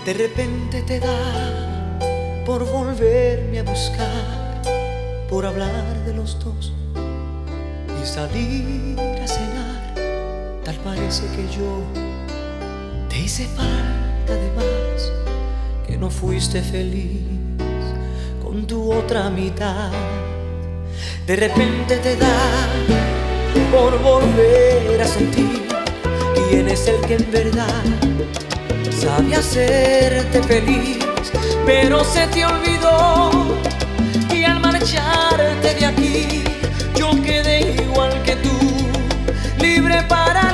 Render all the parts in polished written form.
De repente te da por volverme a buscar, por hablar de los dos y salir a cenar. Tal parece que yo te hice falta de más, que no fuiste feliz con tu otra mitad. De repente te da por volver a sentir quién es el que en verdad sabe hacerte feliz, pero se te olvidó que al marcharte de aquí yo quedé igual que tú, libre para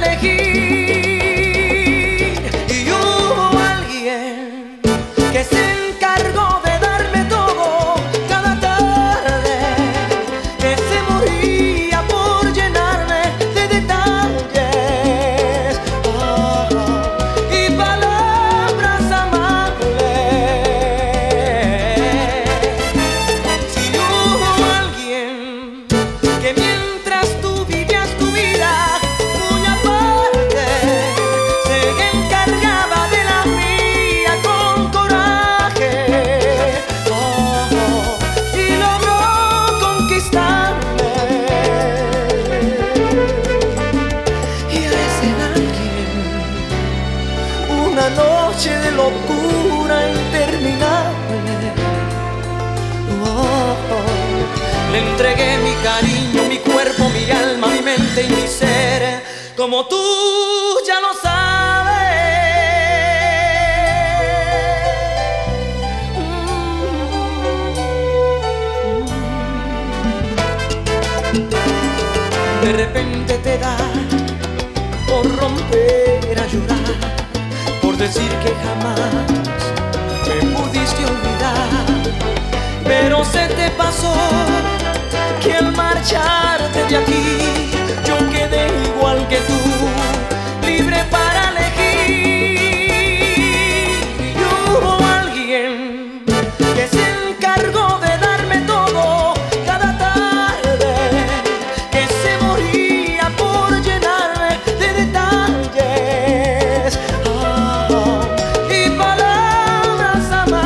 elegir. Y hubo alguien que se encargó de darme todo cada tarde, que se moría por llenarme de detalles y palabras amables. Si hubo alguien que mientras tú vivías tu vida muy aparte se encargaba de la mía con coraje, y logró conquistarme, y a ese alguien una noche de locura interminable, le entregué mi cariño, mi cuerpo, mi alma, mi mente y mi ser, como tú ya lo sabes. De repente te da por romper a llorar, por decir que jamás me pudiste olvidar, pero se te pasó que al marcharte de aquí yo quedé igual que tú, libre para elegir. Y hubo alguien que se encargó de darme todo cada tarde, que se moría por llenarme de detalles y palabras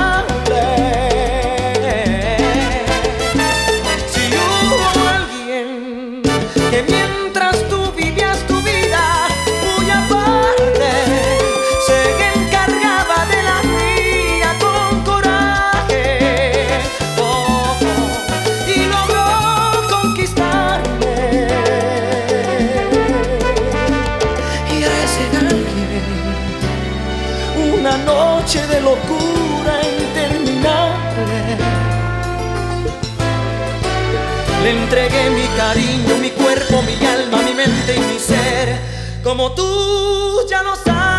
amables. Si hubo alguien que mientras tú vivías tu vida muy aparte se encargaba de la mía con coraje, y logró conquistarme, y a ese alguien una noche de locura interminable le entregué mi cariño, mi cuerpo, mi alma, mi mente y mi ser, como tú ya lo sabes.